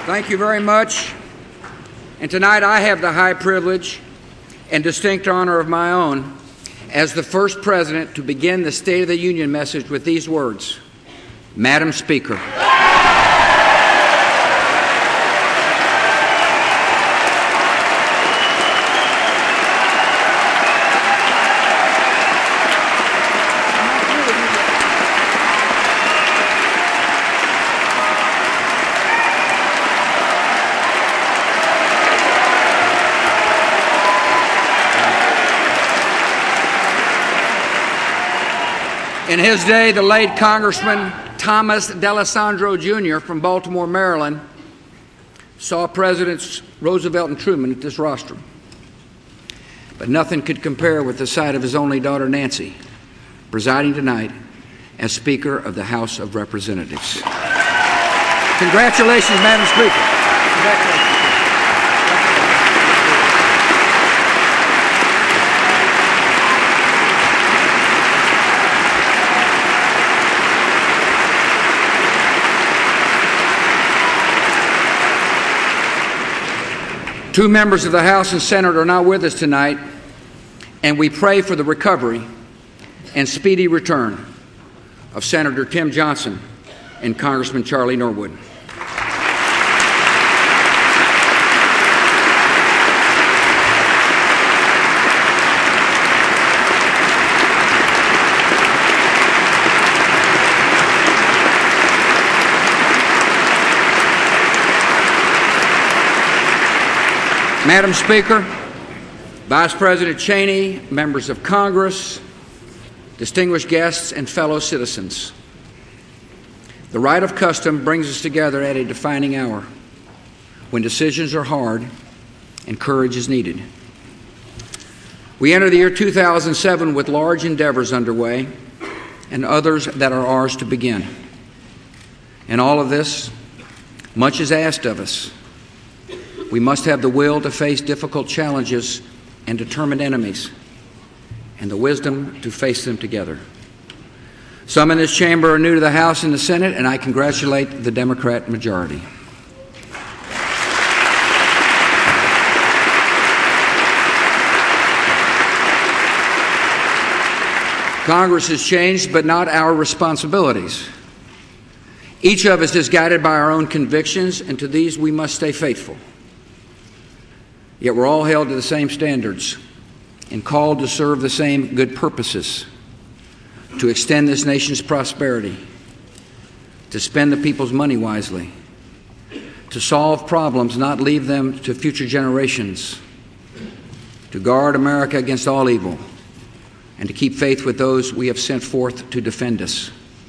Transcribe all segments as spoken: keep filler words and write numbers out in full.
Thank you very much. And tonight I have the high privilege and distinct honor of my own as the first president to begin the State of the Union message with these words: Madam Speaker. In his day, the late Congressman Thomas D'Alessandro, Junior from Baltimore, Maryland, saw Presidents Roosevelt and Truman at this rostrum. But nothing could compare with the sight of his only daughter, Nancy, presiding tonight as Speaker of the House of Representatives. Congratulations, Madam Speaker. Congratulations. Two members of the House and Senate are not with us tonight, and we pray for the recovery and speedy return of Senator Tim Johnson and Congressman Charlie Norwood. Madam Speaker, Vice President Cheney, members of Congress, distinguished guests, and fellow citizens, the rite of custom brings us together at a defining hour when decisions are hard and courage is needed. We enter the year two thousand seven with large endeavors underway and others that are ours to begin. In all of this, much is asked of us. We must have the will to face difficult challenges and determined enemies, and the wisdom to face them together. Some in this chamber are new to the House and the Senate, and I congratulate the Democrat majority. Congress has changed, but not our responsibilities. Each of us is guided by our own convictions, and to these we must stay faithful. Yet we're all held to the same standards and called to serve the same good purposes, to extend this nation's prosperity, to spend the people's money wisely, to solve problems, not leave them to future generations, to guard America against all evil, and to keep faith with those we have sent forth to defend us.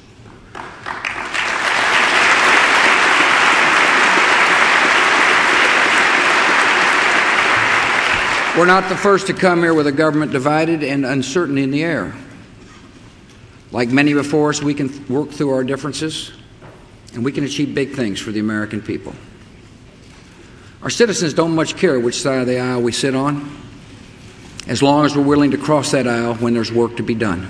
We're not the first to come here with a government divided and uncertainty in the air. Like many before us, we can work through our differences, and we can achieve big things for the American people. Our citizens don't much care which side of the aisle we sit on, as long as we're willing to cross that aisle when there's work to be done.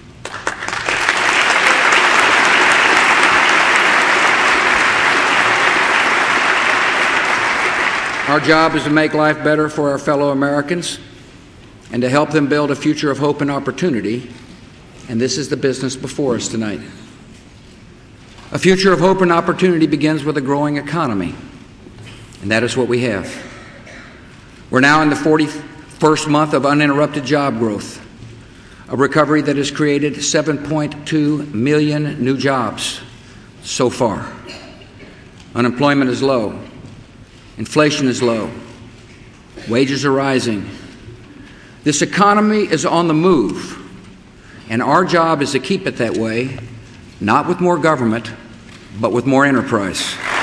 Our job is to make life better for our fellow Americans and to help them build a future of hope and opportunity, and this is the business before us tonight. A future of hope and opportunity begins with a growing economy, and that is what we have. We're now in the forty-first month of uninterrupted job growth, a recovery that has created seven point two million new jobs so far. Unemployment is low. Inflation is low. Wages are rising. This economy is on the move, and our job is to keep it that way, not with more government, but with more enterprise.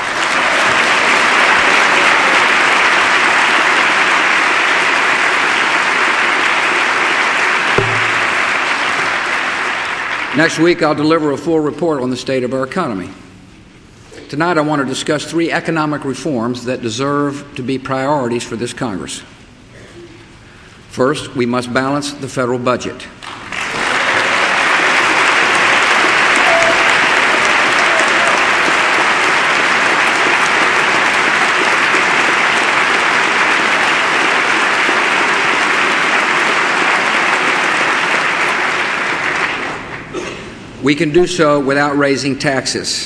Next week, I'll deliver a full report on the state of our economy. Tonight, I want to discuss three economic reforms that deserve to be priorities for this Congress. First, we must balance the federal budget. We can do so without raising taxes.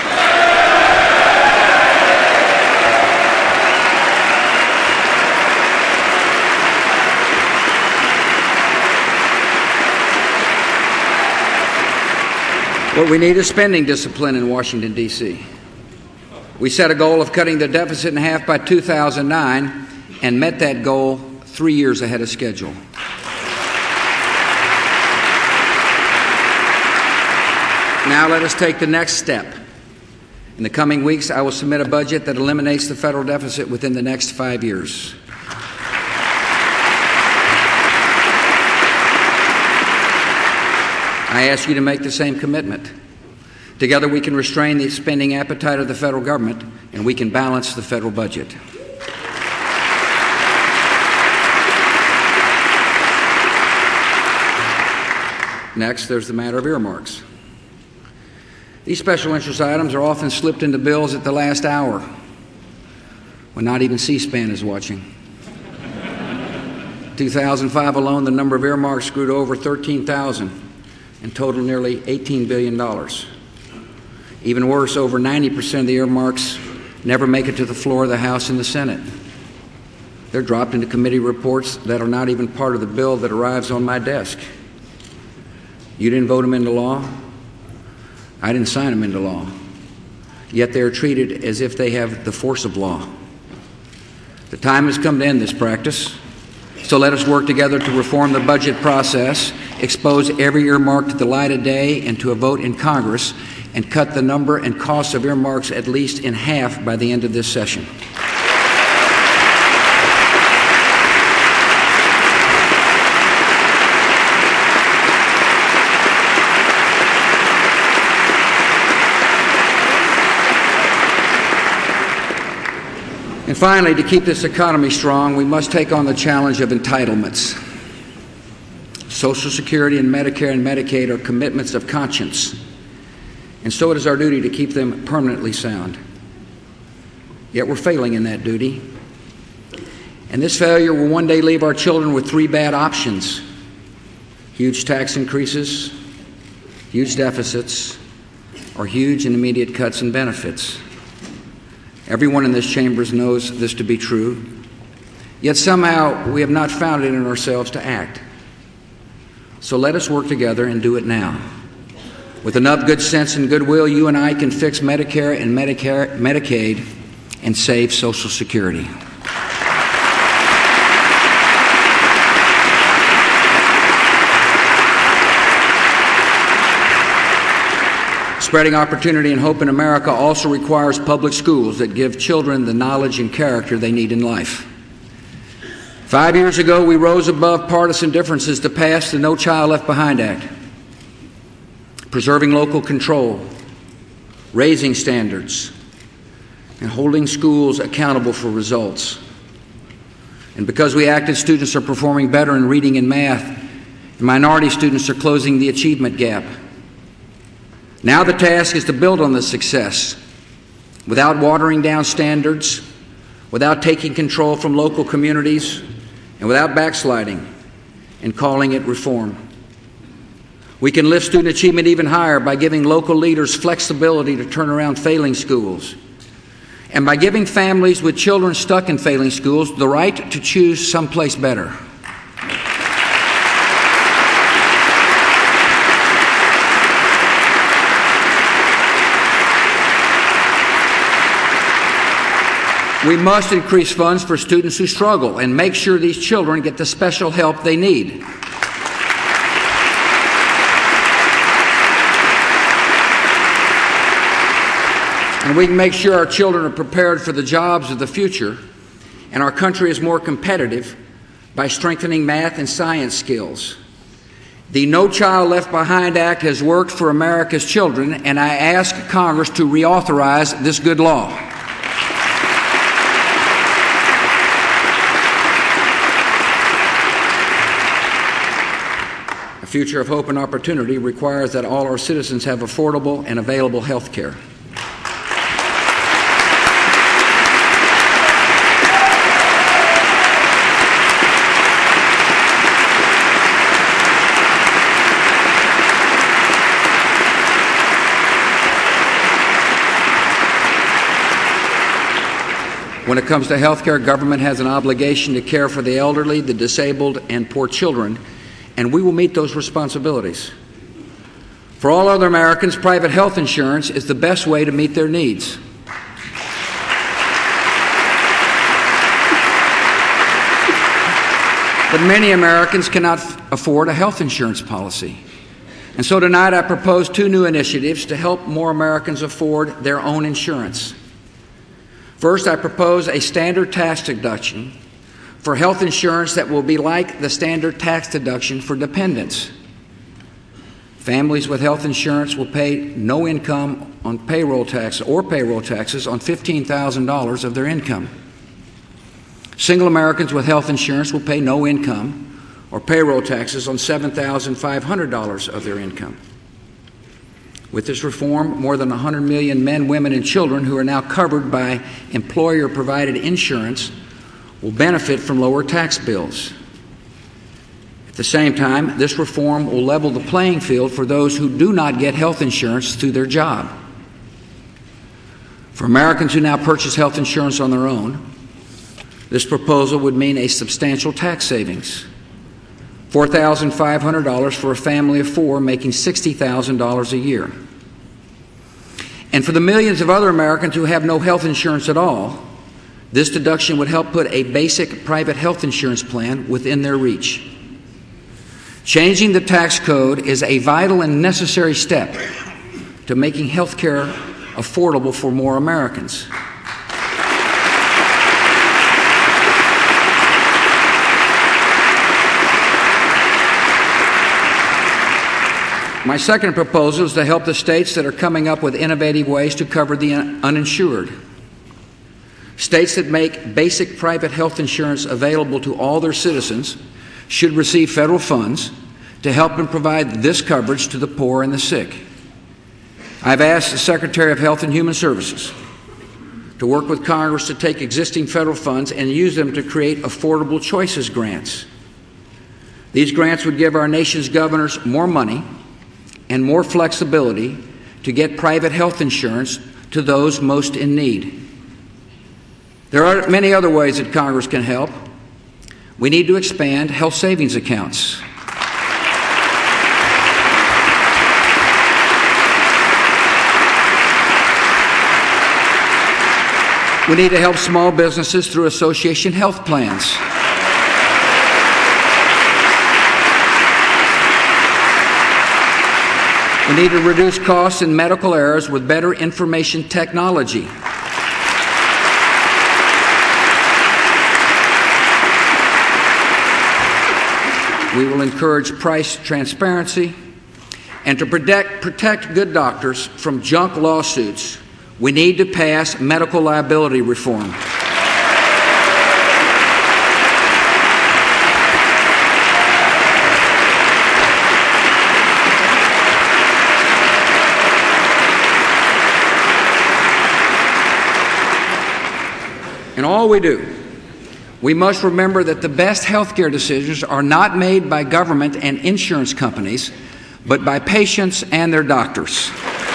What we need is spending discipline in Washington, D C We set a goal of cutting the deficit in half by two thousand nine and met that goal three years ahead of schedule. Now let us take the next step. In the coming weeks, I will submit a budget that eliminates the federal deficit within the next five years. I ask you to make the same commitment. Together we can restrain the spending appetite of the federal government, and we can balance the federal budget. Next, there's the matter of earmarks. These special interest items are often slipped into bills at the last hour, when not even C-SPAN is watching. In two thousand five alone, the number of earmarks grew to over thirteen thousand. And total nearly eighteen billion dollars. Even worse, over ninety percent of the earmarks never make it to the floor of the House and the Senate. They're dropped into committee reports that are not even part of the bill that arrives on my desk. You didn't vote them into law. I didn't sign them into law. Yet they are treated as if they have the force of law. The time has come to end this practice. So let us work together to reform the budget process, expose every earmark to the light of day and to a vote in Congress, and cut the number and cost of earmarks at least in half by the end of this session. And finally, to keep this economy strong, we must take on the challenge of entitlements. Social Security and Medicare and Medicaid are commitments of conscience, and so it is our duty to keep them permanently sound. Yet we're failing in that duty, and this failure will one day leave our children with three bad options: huge tax increases, huge deficits, or huge and immediate cuts in benefits. Everyone in this chamber knows this to be true, yet somehow we have not found it in ourselves to act. So let us work together and do it now. With enough good sense and goodwill, you and I can fix Medicare and Medicare, Medicaid and save Social Security. Spreading opportunity and hope in America also requires public schools that give children the knowledge and character they need in life. Five years ago, we rose above partisan differences to pass the No Child Left Behind Act, preserving local control, raising standards, and holding schools accountable for results. And because we acted, students are performing better in reading and math, and minority students are closing the achievement gap. Now the task is to build on this success without watering down standards, without taking control from local communities, and without backsliding and calling it reform. We can lift student achievement even higher by giving local leaders flexibility to turn around failing schools, and by giving families with children stuck in failing schools the right to choose someplace better. We must increase funds for students who struggle and make sure these children get the special help they need. And we can make sure our children are prepared for the jobs of the future and our country is more competitive by strengthening math and science skills. The No Child Left Behind Act has worked for America's children, and I ask Congress to reauthorize this good law. A future of hope and opportunity requires that all our citizens have affordable and available health care. When it comes to health care, government has an obligation to care for the elderly, the disabled, and poor children, and we will meet those responsibilities. For all other Americans, private health insurance is the best way to meet their needs. But many Americans cannot afford a health insurance policy. And so tonight I propose two new initiatives to help more Americans afford their own insurance. First, I propose a standard tax deduction for health insurance that will be like the standard tax deduction for dependents. Families with health insurance will pay no income on payroll tax or payroll taxes on fifteen thousand dollars of their income. Single Americans with health insurance will pay no income or payroll taxes on seven thousand five hundred dollars of their income. With this reform, more than one hundred million men, women, and children who are now covered by employer-provided insurance will benefit from lower tax bills. At the same time, this reform will level the playing field for those who do not get health insurance through their job. For Americans who now purchase health insurance on their own, this proposal would mean a substantial tax savings. four thousand five hundred dollars for a family of four making sixty thousand dollars a year. And for the millions of other Americans who have no health insurance at all, this deduction would help put a basic private health insurance plan within their reach. Changing the tax code is a vital and necessary step to making health care affordable for more Americans. My second proposal is to help the states that are coming up with innovative ways to cover the un- uninsured. States that make basic private health insurance available to all their citizens should receive federal funds to help them provide this coverage to the poor and the sick. I've asked the Secretary of Health and Human Services to work with Congress to take existing federal funds and use them to create affordable choices grants. These grants would give our nation's governors more money and more flexibility to get private health insurance to those most in need. There are many other ways that Congress can help. We need to expand health savings accounts. We need to help small businesses through association health plans. We need to reduce costs and medical errors with better information technology. We will encourage price transparency, and to protect, protect good doctors from junk lawsuits, we need to pass medical liability reform. In all we do, we must remember that the best healthcare decisions are not made by government and insurance companies, but by patients and their doctors.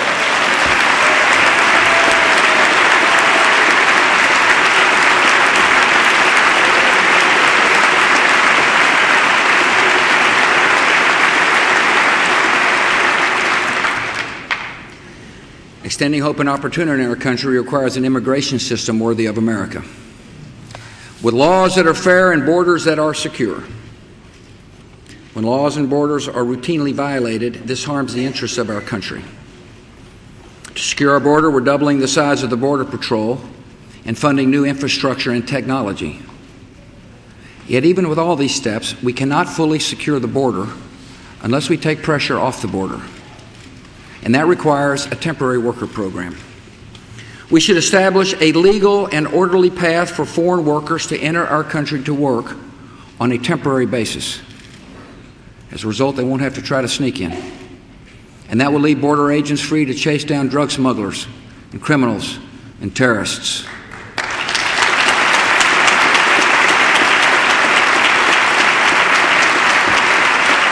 Extending hope and opportunity in our country requires an immigration system worthy of America, with laws that are fair and borders that are secure. When laws and borders are routinely violated, this harms the interests of our country. To secure our border, we're doubling the size of the Border Patrol and funding new infrastructure and technology. Yet even with all these steps, we cannot fully secure the border unless we take pressure off the border. And that requires a temporary worker program. We should establish a legal and orderly path for foreign workers to enter our country to work on a temporary basis. As a result, they won't have to try to sneak in. And that will leave border agents free to chase down drug smugglers and criminals and terrorists.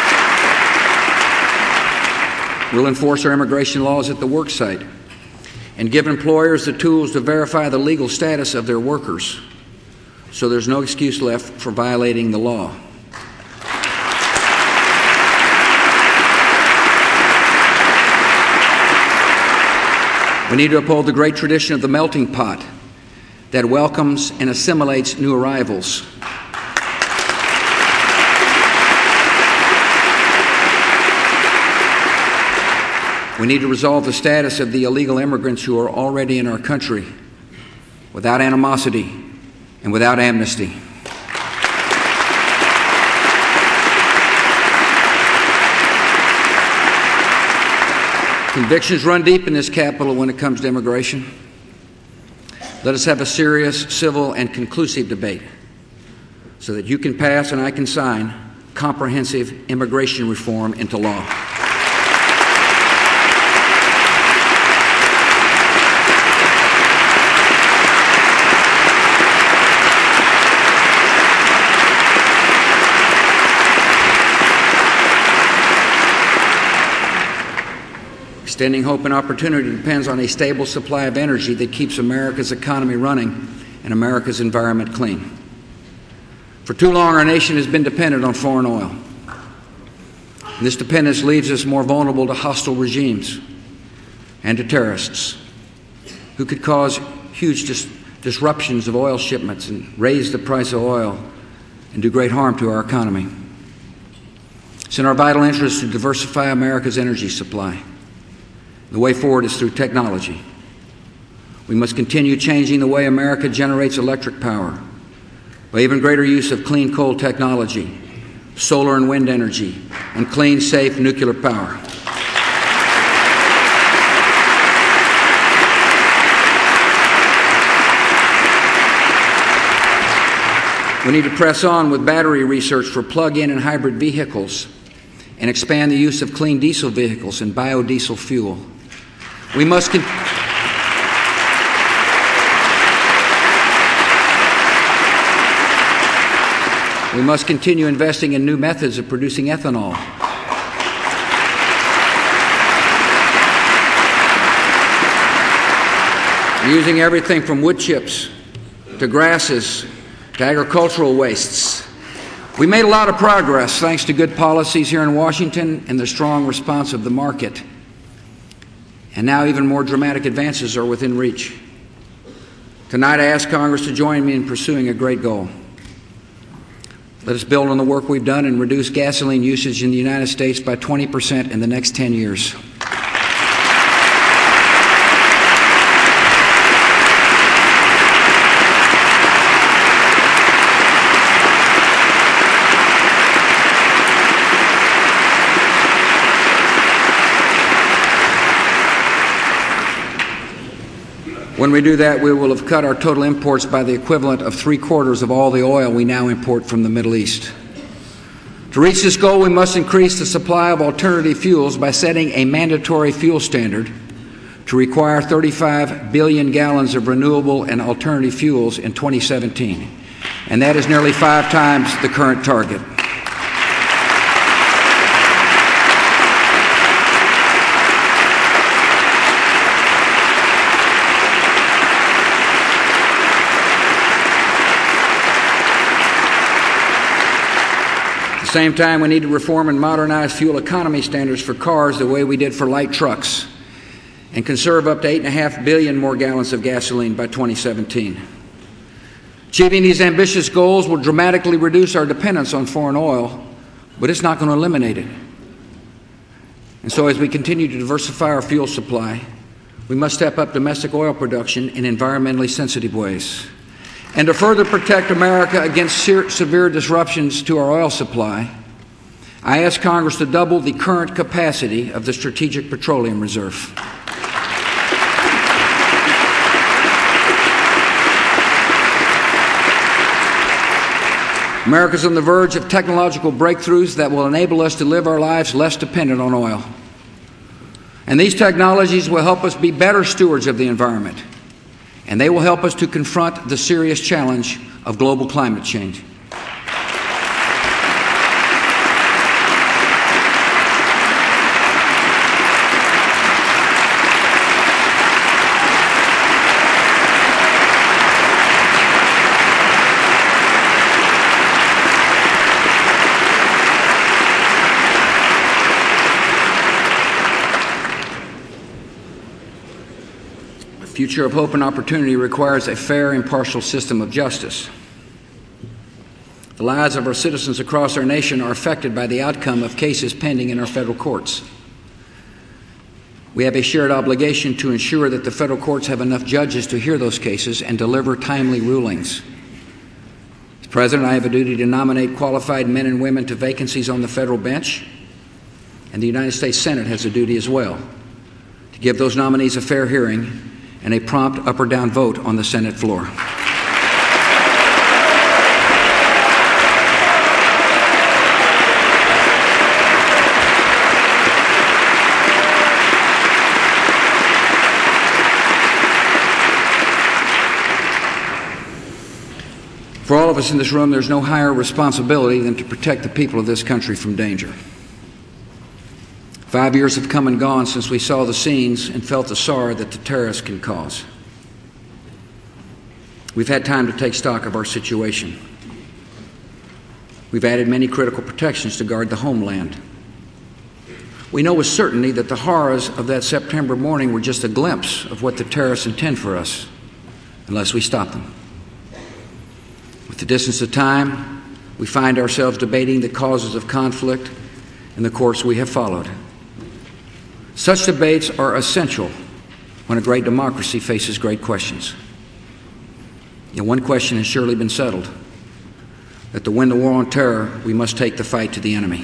We'll enforce our immigration laws at the work site and give employers the tools to verify the legal status of their workers, so there's no excuse left for violating the law. We need to uphold the great tradition of the melting pot that welcomes and assimilates new arrivals. We need to resolve the status of the illegal immigrants who are already in our country without animosity and without amnesty. Convictions run deep in this capital when it comes to immigration. Let us have a serious, civil, and conclusive debate so that you can pass and I can sign comprehensive immigration reform into law. Extending hope and opportunity depends on a stable supply of energy that keeps America's economy running and America's environment clean. For too long, our nation has been dependent on foreign oil. And this dependence leaves us more vulnerable to hostile regimes and to terrorists who could cause huge dis- disruptions of oil shipments and raise the price of oil and do great harm to our economy. It's in our vital interest to diversify America's energy supply. The way forward is through technology. We must continue changing the way America generates electric power by even greater use of clean coal technology, solar and wind energy, and clean, safe nuclear power. We need to press on with battery research for plug-in and hybrid vehicles and expand the use of clean diesel vehicles and biodiesel fuel. We must con- we must continue investing in new methods of producing ethanol. Using everything from wood chips to grasses to agricultural wastes. We made a lot of progress thanks to good policies here in Washington and the strong response of the market. And now even more dramatic advances are within reach. Tonight I ask Congress to join me in pursuing a great goal. Let us build on the work we've done and reduce gasoline usage in the United States by twenty percent in the next ten years. When we do that, we will have cut our total imports by the equivalent of three quarters of all the oil we now import from the Middle East. To reach this goal, we must increase the supply of alternative fuels by setting a mandatory fuel standard to require thirty-five billion gallons of renewable and alternative fuels in twenty seventeen. And that is nearly five times the current target. At the same time, we need to reform and modernize fuel economy standards for cars the way we did for light trucks and conserve up to eight point five billion more gallons of gasoline by twenty seventeen. Achieving these ambitious goals will dramatically reduce our dependence on foreign oil, but it's not going to eliminate it. And so as we continue to diversify our fuel supply, we must step up domestic oil production in environmentally sensitive ways. And to further protect America against se- severe disruptions to our oil supply, I ask Congress to double the current capacity of the Strategic Petroleum Reserve. America is on the verge of technological breakthroughs that will enable us to live our lives less dependent on oil. And these technologies will help us be better stewards of the environment. And they will help us to confront the serious challenge of global climate change. future of hope and opportunity requires a fair, impartial system of justice. The lives of our citizens across our nation are affected by the outcome of cases pending in our federal courts. We have a shared obligation to ensure that the federal courts have enough judges to hear those cases and deliver timely rulings. As President, I have a duty to nominate qualified men and women to vacancies on the federal bench, and the United States Senate has a duty as well to give those nominees a fair hearing and a prompt up or down vote on the Senate floor. For all of us in this room, there's no higher responsibility than to protect the people of this country from danger. Five years have come and gone since we saw the scenes and felt the sorrow that the terrorists can cause. We've had time to take stock of our situation. We've added many critical protections to guard the homeland. We know with certainty that the horrors of that September morning were just a glimpse of what the terrorists intend for us, unless we stop them. With the distance of time, we find ourselves debating the causes of conflict and the course we have followed. Such debates are essential when a great democracy faces great questions. Yet one question has surely been settled, that to win the war on terror, we must take the fight to the enemy.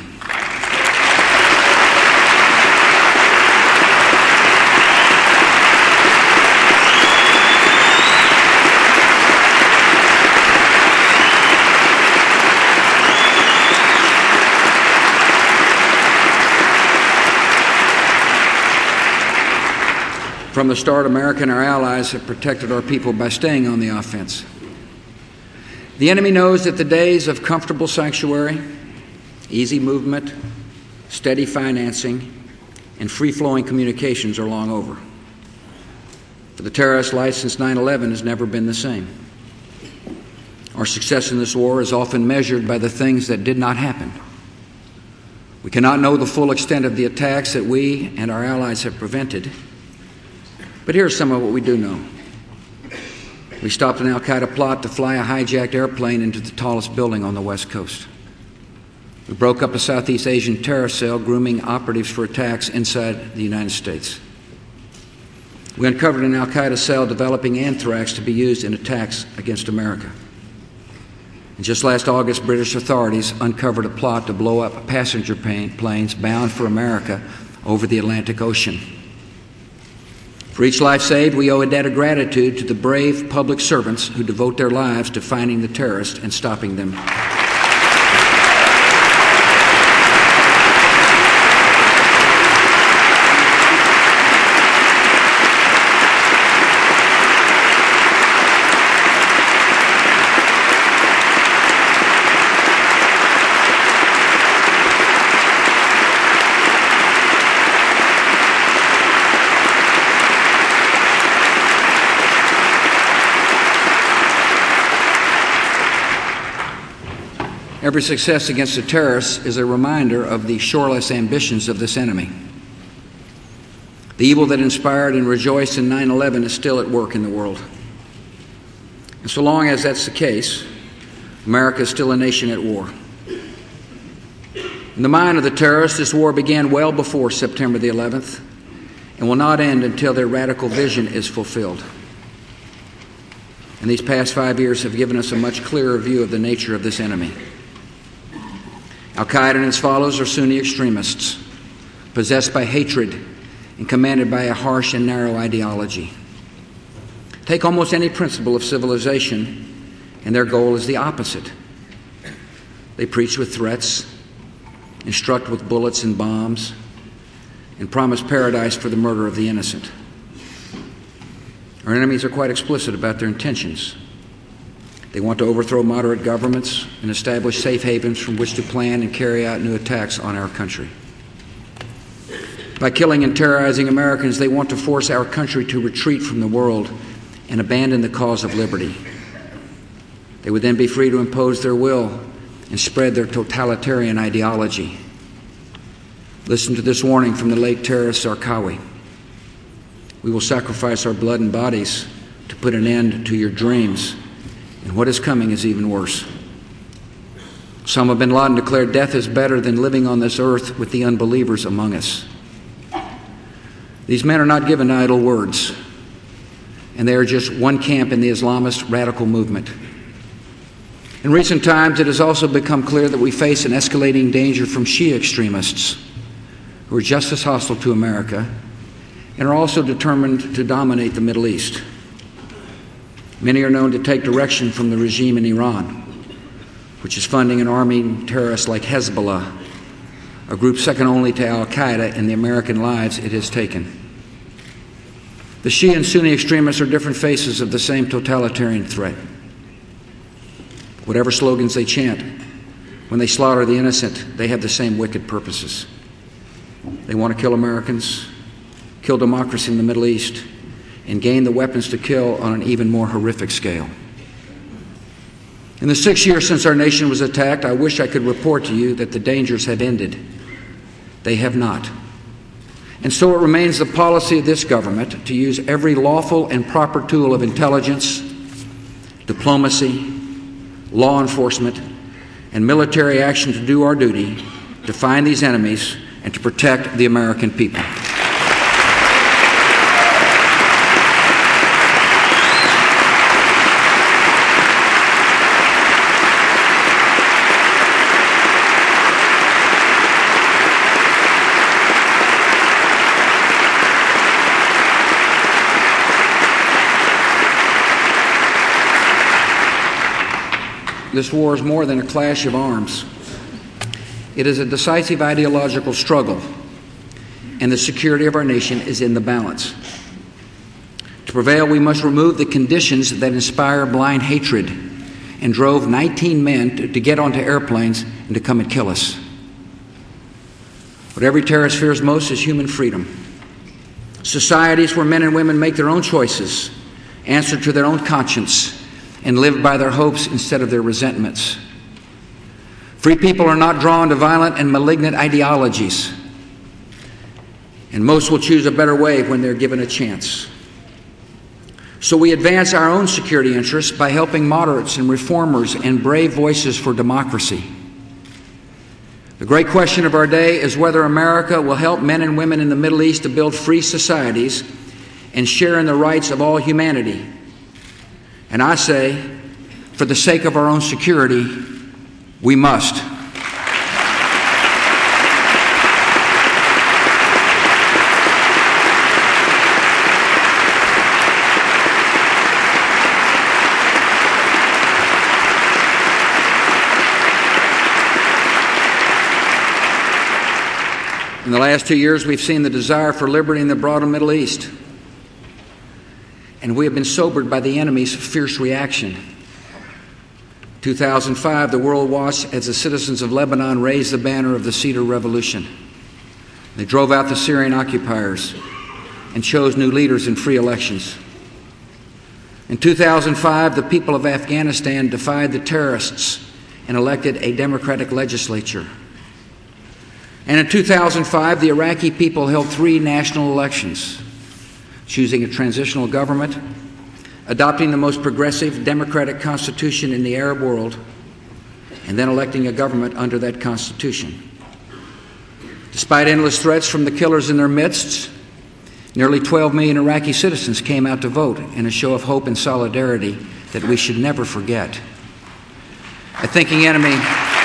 From the start, America and our allies have protected our people by staying on the offense. The enemy knows that the days of comfortable sanctuary, easy movement, steady financing, and free-flowing communications are long over. For the terrorists, life since nine eleven has never been the same. Our success in this war is often measured by the things that did not happen. We cannot know the full extent of the attacks that we and our allies have prevented. But here's some of what we do know. We stopped an al-Qaeda plot to fly a hijacked airplane into the tallest building on the West Coast. We broke up a Southeast Asian terrorist cell grooming operatives for attacks inside the United States. We uncovered an al-Qaeda cell developing anthrax to be used in attacks against America. And just last August, British authorities uncovered a plot to blow up passenger planes bound for America over the Atlantic Ocean. For each life saved, we owe a debt of gratitude to the brave public servants who devote their lives to finding the terrorists and stopping them. Every success against the terrorists is a reminder of the shoreless ambitions of this enemy. The evil that inspired and rejoiced in nine eleven is still at work in the world. And so long as that's the case, America is still a nation at war. In the mind of the terrorists, this war began well before September the eleventh and will not end until their radical vision is fulfilled. And these past five years have given us a much clearer view of the nature of this enemy. Al-Qaeda and its followers are Sunni extremists, possessed by hatred and commanded by a harsh and narrow ideology. Take almost any principle of civilization, and their goal is the opposite. They preach with threats, instruct with bullets and bombs, and promise paradise for the murder of the innocent. Our enemies are quite explicit about their intentions. They want to overthrow moderate governments and establish safe havens from which to plan and carry out new attacks on our country. By killing and terrorizing Americans, they want to force our country to retreat from the world and abandon the cause of liberty. They would then be free to impose their will and spread their totalitarian ideology. Listen to this warning from the late terrorist Zarqawi. We will sacrifice our blood and bodies to put an end to your dreams. And what is coming is even worse. Osama bin Laden declared death is better than living on this earth with the unbelievers among us. These men are not given idle words, and they are just one camp in the Islamist radical movement. In recent times, it has also become clear that we face an escalating danger from Shia extremists who are just as hostile to America and are also determined to dominate the Middle East. Many are known to take direction from the regime in Iran, which is funding and arming terrorists like Hezbollah, a group second only to al-Qaeda in the American lives it has taken. The Shia and Sunni extremists are different faces of the same totalitarian threat. Whatever slogans they chant, when they slaughter the innocent, they have the same wicked purposes. They want to kill Americans, kill democracy in the Middle East, and gain the weapons to kill on an even more horrific scale. In the six years since our nation was attacked, I wish I could report to you that the dangers have ended. They have not. And so it remains the policy of this government to use every lawful and proper tool of intelligence, diplomacy, law enforcement, and military action to do our duty, to find these enemies, and to protect the American people. This war is more than a clash of arms. It is a decisive ideological struggle, and the security of our nation is in the balance. To prevail, we must remove the conditions that inspire blind hatred and drove nineteen men to, to get onto airplanes and to come and kill us. What every terrorist fears most is human freedom. Societies where men and women make their own choices, answer to their own conscience, and live by their hopes instead of their resentments. Free people are not drawn to violent and malignant ideologies, and most will choose a better way when they're given a chance. So we advance our own security interests by helping moderates and reformers and brave voices for democracy. The great question of our day is whether America will help men and women in the Middle East to build free societies and share in the rights of all humanity. And I say, for the sake of our own security, we must. In the last two years, we've seen the desire for liberty in the broader Middle East, and we have been sobered by the enemy's fierce reaction. In two thousand five, the world watched as the citizens of Lebanon raised the banner of the Cedar Revolution. They drove out the Syrian occupiers and chose new leaders in free elections. In two thousand five, the people of Afghanistan defied the terrorists and elected a democratic legislature. And in two thousand five, the Iraqi people held three national elections, choosing a transitional government, adopting the most progressive democratic constitution in the Arab world, and then electing a government under that constitution. Despite endless threats from the killers in their midst, nearly twelve million Iraqi citizens came out to vote in a show of hope and solidarity that we should never forget. A thinking enemy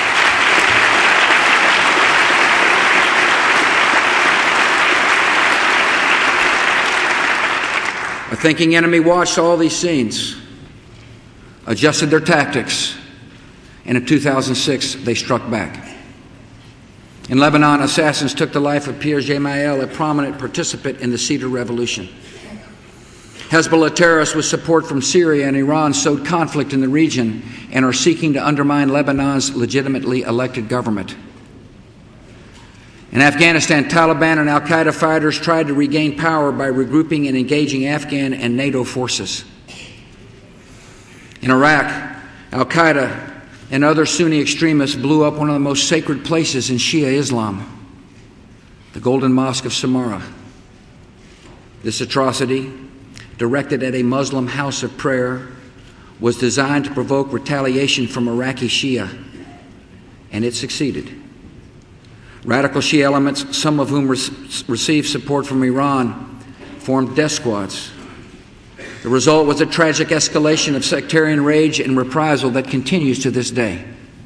A thinking enemy watched all these scenes, adjusted their tactics, and in two thousand six, they struck back. In Lebanon, assassins took the life of Pierre Gemayel, a prominent participant in the Cedar Revolution. Hezbollah terrorists with support from Syria and Iran sowed conflict in the region and are seeking to undermine Lebanon's legitimately elected government. In Afghanistan, Taliban and al-Qaeda fighters tried to regain power by regrouping and engaging Afghan and NATO forces. In Iraq, al-Qaeda and other Sunni extremists blew up one of the most sacred places in Shia Islam, the Golden Mosque of Samarra. This atrocity, directed at a Muslim house of prayer, was designed to provoke retaliation from Iraqi Shia, and it succeeded. Radical Shia elements, some of whom re- received support from Iran, formed death squads. The result was a tragic escalation of sectarian rage and reprisal that continues to this day.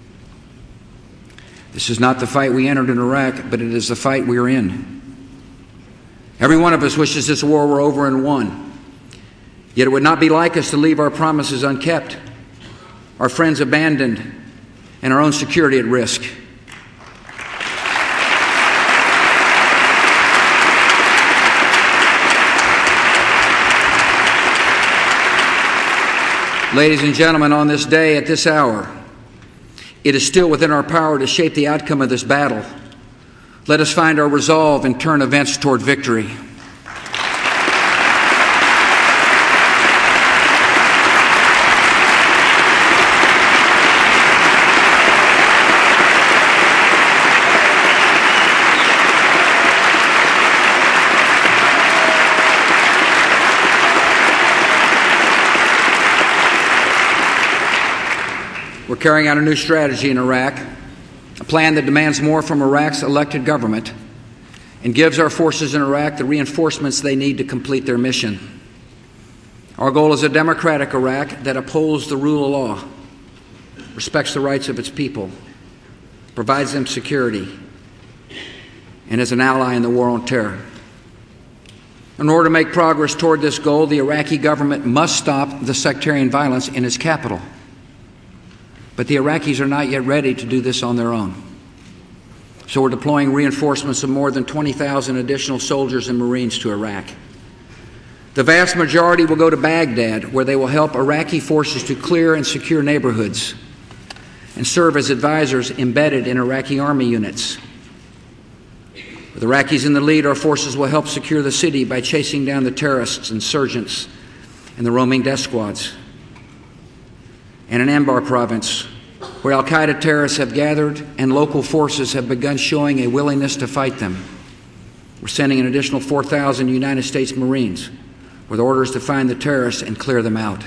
This is not the fight we entered in Iraq, but it is the fight we are in. Every one of us wishes this war were over and won. Yet it would not be like us to leave our promises unkept, our friends abandoned, and our own security at risk. Ladies and gentlemen, on this day, at this hour, it is still within our power to shape the outcome of this battle. Let us find our resolve and turn events toward victory. We're carrying out a new strategy in Iraq, a plan that demands more from Iraq's elected government and gives our forces in Iraq the reinforcements they need to complete their mission. Our goal is a democratic Iraq that upholds the rule of law, respects the rights of its people, provides them security, and is an ally in the war on terror. In order to make progress toward this goal, the Iraqi government must stop the sectarian violence in its capital. But the Iraqis are not yet ready to do this on their own. So we're deploying reinforcements of more than twenty thousand additional soldiers and Marines to Iraq. The vast majority will go to Baghdad, where they will help Iraqi forces to clear and secure neighborhoods and serve as advisors embedded in Iraqi army units. With Iraqis in the lead, our forces will help secure the city by chasing down the terrorists, insurgents, and the roaming death squads. And in Anbar province, where al-Qaeda terrorists have gathered and local forces have begun showing a willingness to fight them, we're sending an additional four thousand United States Marines with orders to find the terrorists and clear them out.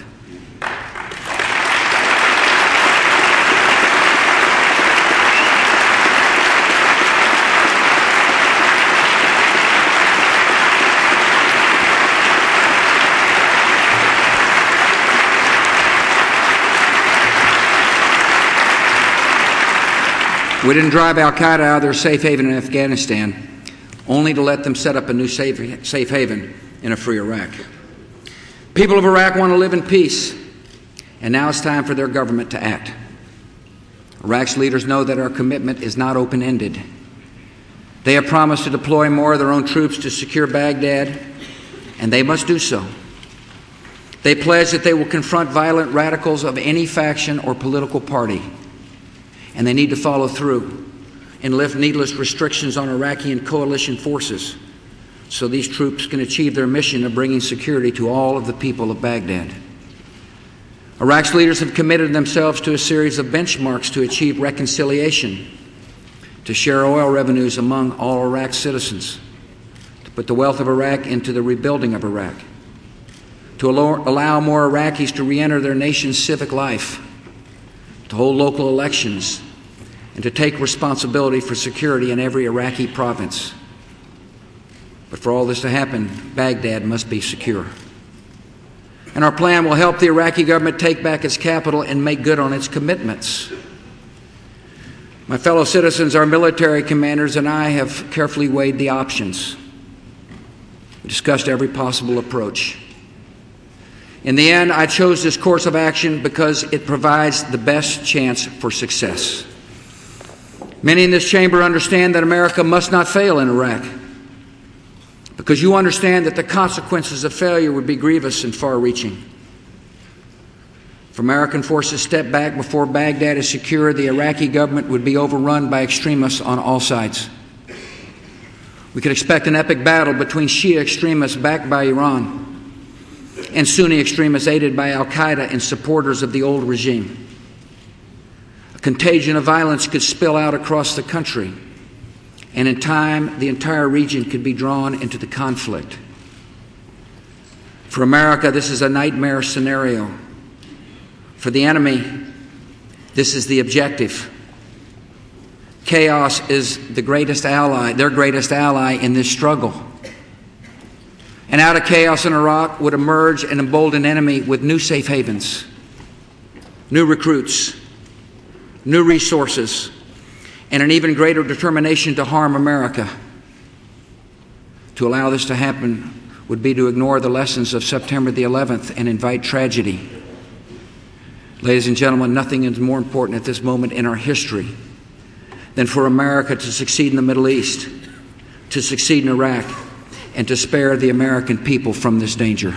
We didn't drive al-Qaeda out of their safe haven in Afghanistan, only to let them set up a new safe, safe haven in a free Iraq. People of Iraq want to live in peace, and now it's time for their government to act. Iraq's leaders know that our commitment is not open-ended. They have promised to deploy more of their own troops to secure Baghdad, and they must do so. They pledge that they will confront violent radicals of any faction or political party, and they need to follow through and lift needless restrictions on Iraqi and coalition forces so these troops can achieve their mission of bringing security to all of the people of Baghdad. Iraq's leaders have committed themselves to a series of benchmarks to achieve reconciliation, to share oil revenues among all Iraq citizens, to put the wealth of Iraq into the rebuilding of Iraq, to allow more Iraqis to re-enter their nation's civic life, to hold local elections, and to take responsibility for security in every Iraqi province. But for all this to happen, Baghdad must be secure. And our plan will help the Iraqi government take back its capital and make good on its commitments. My fellow citizens, our military commanders and I have carefully weighed the options. We discussed every possible approach. In the end, I chose this course of action because it provides the best chance for success. Many in this chamber understand that America must not fail in Iraq, because you understand that the consequences of failure would be grievous and far-reaching. If American forces step back before Baghdad is secure, the Iraqi government would be overrun by extremists on all sides. We could expect an epic battle between Shia extremists backed by Iran and Sunni extremists aided by al-Qaeda and supporters of the old regime. A contagion of violence could spill out across the country, and in time, the entire region could be drawn into the conflict. For America, this is a nightmare scenario. For the enemy, this is the objective. Chaos is the greatest ally, their greatest ally in this struggle. And out of chaos in Iraq would emerge an emboldened enemy with new safe havens, new recruits, new resources, and an even greater determination to harm America. To allow this to happen would be to ignore the lessons of September the eleventh and invite tragedy. Ladies and gentlemen, nothing is more important at this moment in our history than for America to succeed in the Middle East, to succeed in Iraq, and to spare the American people from this danger.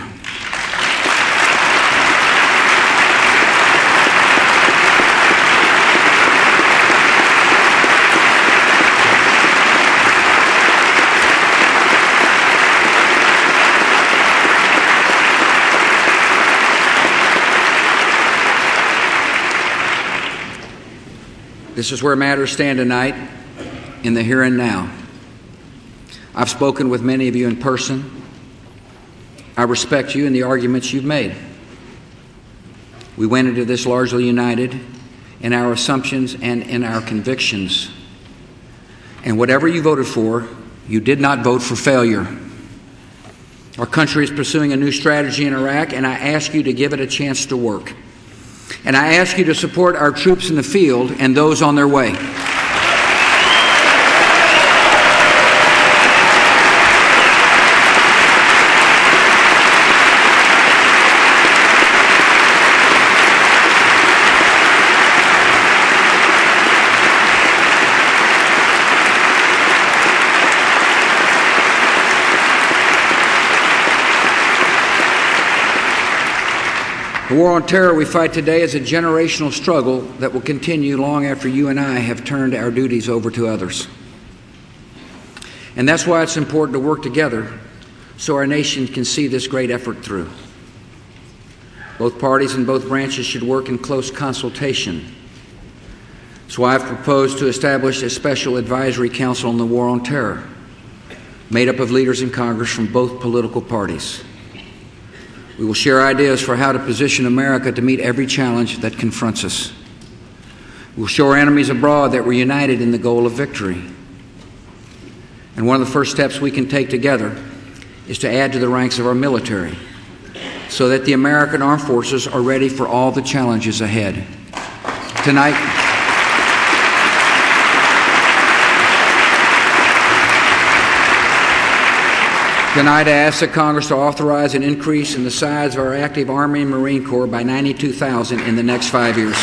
This is where matters stand tonight, in the here and now. I've spoken with many of you in person. I respect you and the arguments you've made. We went into this largely united in our assumptions and in our convictions. And whatever you voted for, you did not vote for failure. Our country is pursuing a new strategy in Iraq, and I ask you to give it a chance to work. And I ask you to support our troops in the field and those on their way. The war on terror we fight today is a generational struggle that will continue long after you and I have turned our duties over to others. And that's why it's important to work together so our nation can see this great effort through. Both parties and both branches should work in close consultation. That's why I've proposed to establish a special advisory council on the war on terror, made up of leaders in Congress from both political parties. We will share ideas for how to position America to meet every challenge that confronts us. We'll show our enemies abroad that we're united in the goal of victory. And one of the first steps we can take together is to add to the ranks of our military so that the American armed forces are ready for all the challenges ahead. Tonight, Tonight, I ask the Congress to authorize an increase in the size of our active Army and Marine Corps by ninety-two thousand in the next five years.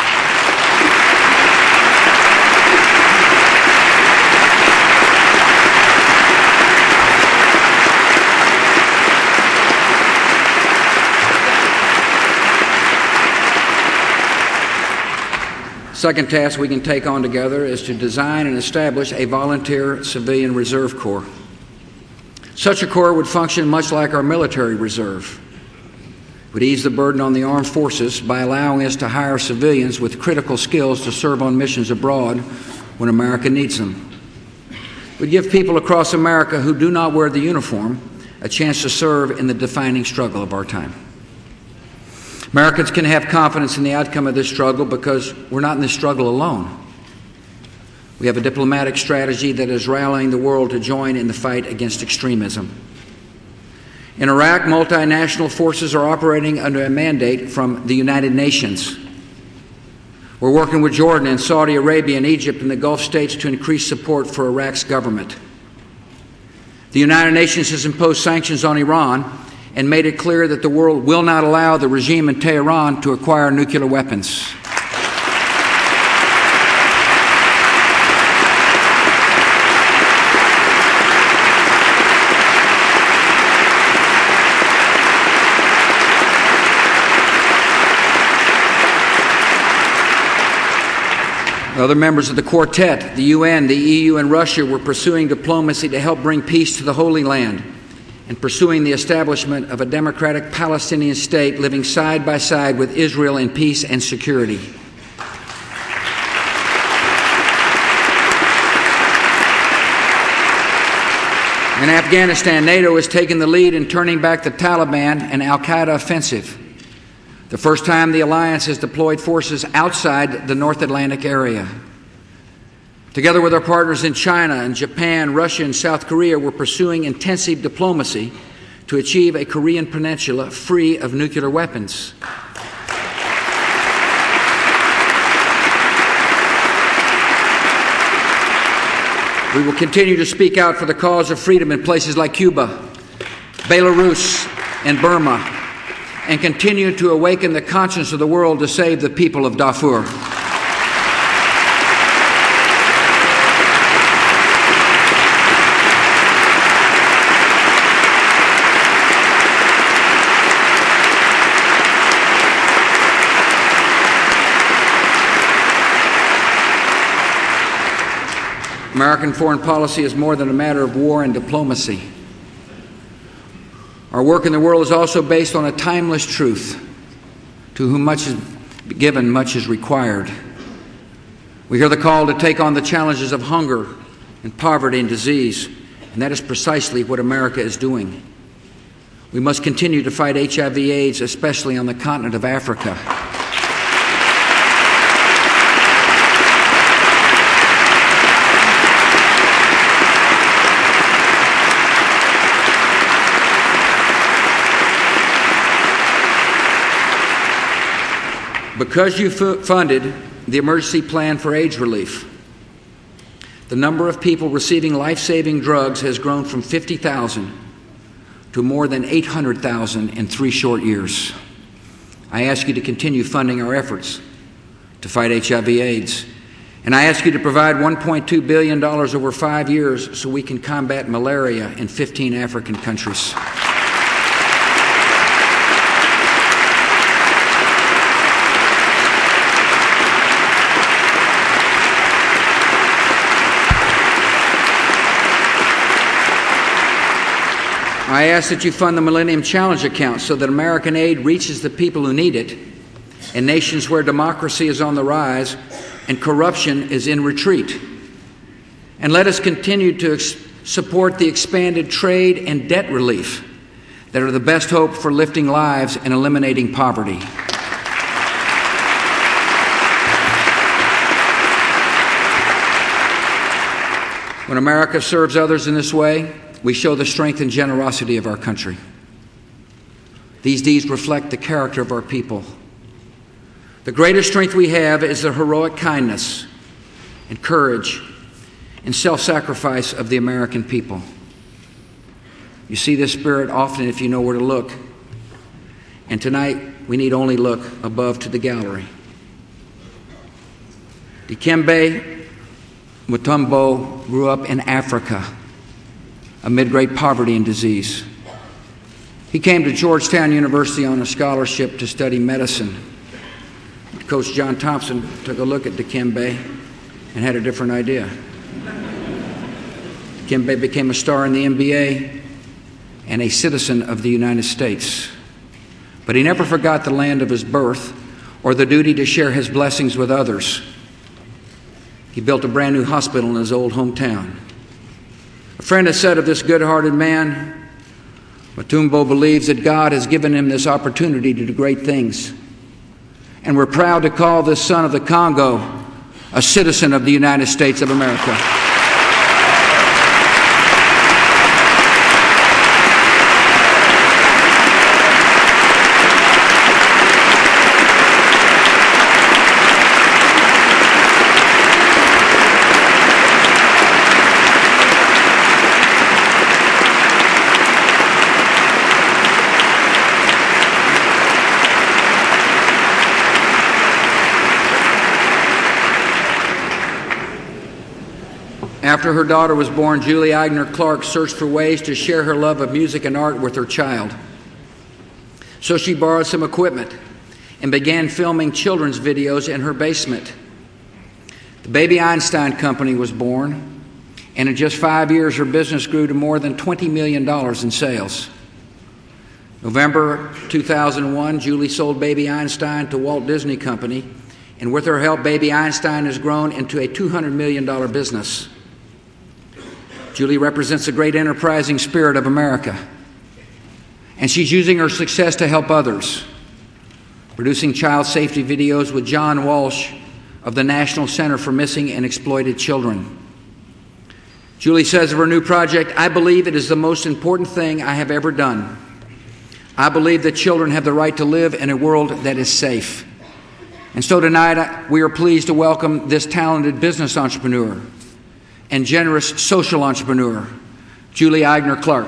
Second task we can take on together is to design and establish a volunteer civilian reserve corps. Such a corps would function much like our military reserve. It would ease the burden on the armed forces by allowing us to hire civilians with critical skills to serve on missions abroad when America needs them. It would give people across America who do not wear the uniform a chance to serve in the defining struggle of our time. Americans can have confidence in the outcome of this struggle because we're not in this struggle alone. We have a diplomatic strategy that is rallying the world to join in the fight against extremism. In Iraq, multinational forces are operating under a mandate from the United Nations. We're working with Jordan and Saudi Arabia and Egypt and the Gulf states to increase support for Iraq's government. The United Nations has imposed sanctions on Iran and made it clear that the world will not allow the regime in Tehran to acquire nuclear weapons. Other members of the quartet, the U N, the E U, and Russia were pursuing diplomacy to help bring peace to the Holy Land and pursuing the establishment of a democratic Palestinian state living side by side with Israel in peace and security. In Afghanistan, NATO has taken the lead in turning back the Taliban and al-Qaeda offensive, the first time the alliance has deployed forces outside the North Atlantic area. Together with our partners in China and Japan, Russia, and South Korea, we're pursuing intensive diplomacy to achieve a Korean peninsula free of nuclear weapons. We will continue to speak out for the cause of freedom in places like Cuba, Belarus, and Burma, and continue to awaken the conscience of the world to save the people of Darfur. American foreign policy is more than a matter of war and diplomacy. Our work in the world is also based on a timeless truth: to whom much is given, much is required. We hear the call to take on the challenges of hunger and poverty and disease, and that is precisely what America is doing. We must continue to fight H I V AIDS, especially on the continent of Africa. Because you funded the emergency plan for AIDS relief, the number of people receiving life-saving drugs has grown from fifty thousand to more than eight hundred thousand in three short years. I ask you to continue funding our efforts to fight H I V AIDS, and I ask you to provide one point two billion dollars over five years so we can combat malaria in fifteen African countries. I ask that you fund the Millennium Challenge account so that American aid reaches the people who need it in nations where democracy is on the rise and corruption is in retreat. And let us continue to ex- support the expanded trade and debt relief that are the best hope for lifting lives and eliminating poverty. When America serves others in this way, we show the strength and generosity of our country. These deeds reflect the character of our people. The greatest strength we have is the heroic kindness and courage and self-sacrifice of the American people. You see this spirit often if you know where to look. And tonight, we need only look above to the gallery. Dikembe Mutombo grew up in Africa amid great poverty and disease. He came to Georgetown University on a scholarship to study medicine. Coach John Thompson took a look at Dikembe and had a different idea. Dikembe became a star in the N B A and a citizen of the United States. But he never forgot the land of his birth or the duty to share his blessings with others. He built a brand new hospital in his old hometown. A friend has said of this good-hearted man, Mutombo believes that God has given him this opportunity to do great things. And we're proud to call this son of the Congo a citizen of the United States of America. After her daughter was born, Julie Agner Clark searched for ways to share her love of music and art with her child. So she borrowed some equipment and began filming children's videos in her basement. The Baby Einstein Company was born, and in just five years her business grew to more than twenty million dollars in sales. November two thousand one, Julie sold Baby Einstein to Walt Disney Company, and with her help, Baby Einstein has grown into a two hundred million dollars business. Julie represents the great enterprising spirit of America, and she's using her success to help others, producing child safety videos with John Walsh of the National Center for Missing and Exploited Children. Julie says of her new project, "I believe it is the most important thing I have ever done. I believe that children have the right to live in a world that is safe." And so tonight, we are pleased to welcome this talented business entrepreneur and generous social entrepreneur, Julie Eigner Clark.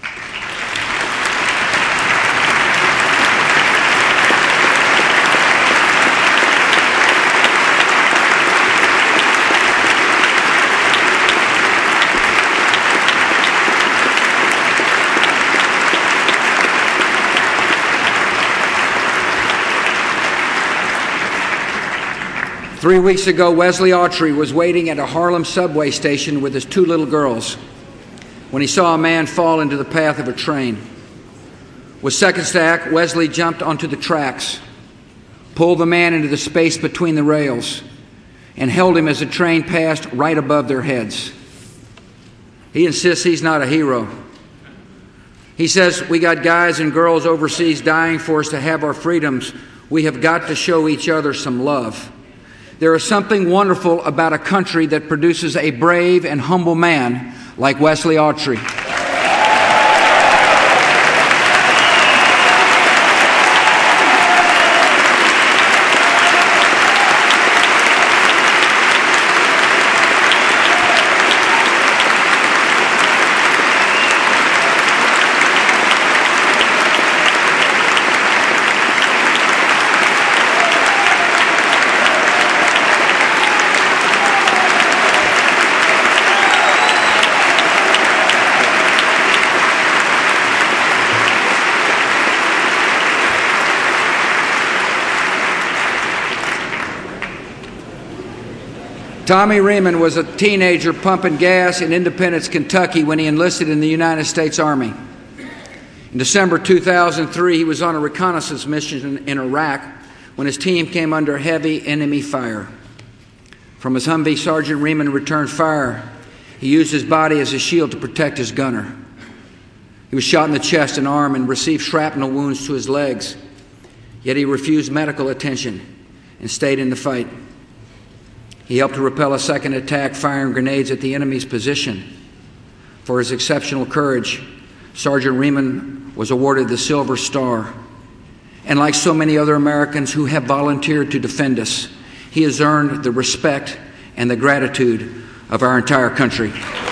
Three weeks ago, Wesley Autry was waiting at a Harlem subway station with his two little girls when he saw a man fall into the path of a train. With seconds to act, Wesley jumped onto the tracks, pulled the man into the space between the rails, and held him as the train passed right above their heads. He insists he's not a hero. He says, "We got guys and girls overseas dying for us to have our freedoms. We have got to show each other some love." There is something wonderful about a country that produces a brave and humble man like Wesley Autry. Tommy Riemann was a teenager pumping gas in Independence, Kentucky when he enlisted in the United States Army. In December two thousand three, he was on a reconnaissance mission in Iraq when his team came under heavy enemy fire. From his Humvee, Sergeant Riemann returned fire. He used his body as a shield to protect his gunner. He was shot in the chest and arm and received shrapnel wounds to his legs, yet he refused medical attention and stayed in the fight. He helped to repel a second attack, firing grenades at the enemy's position. For his exceptional courage, Sergeant Riemann was awarded the Silver Star. And like so many other Americans who have volunteered to defend us, he has earned the respect and the gratitude of our entire country.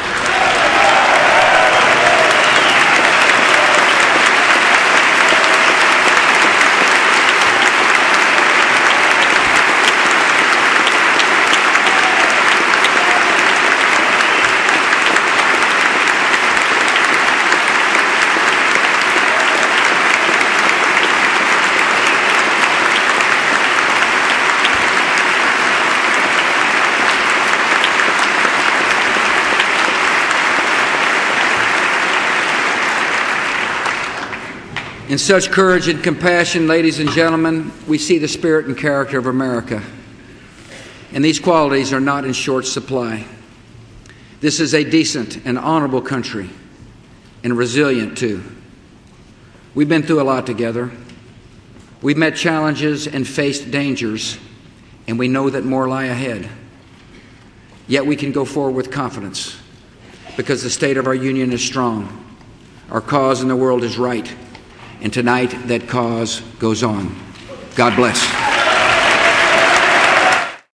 In such courage and compassion, ladies and gentlemen, we see the spirit and character of America. And these qualities are not in short supply. This is a decent and honorable country, and resilient too. We've been through a lot together. We've met challenges and faced dangers, and we know that more lie ahead. Yet we can go forward with confidence, because the state of our union is strong. Our cause in the world is right. And tonight, that cause goes on. God bless.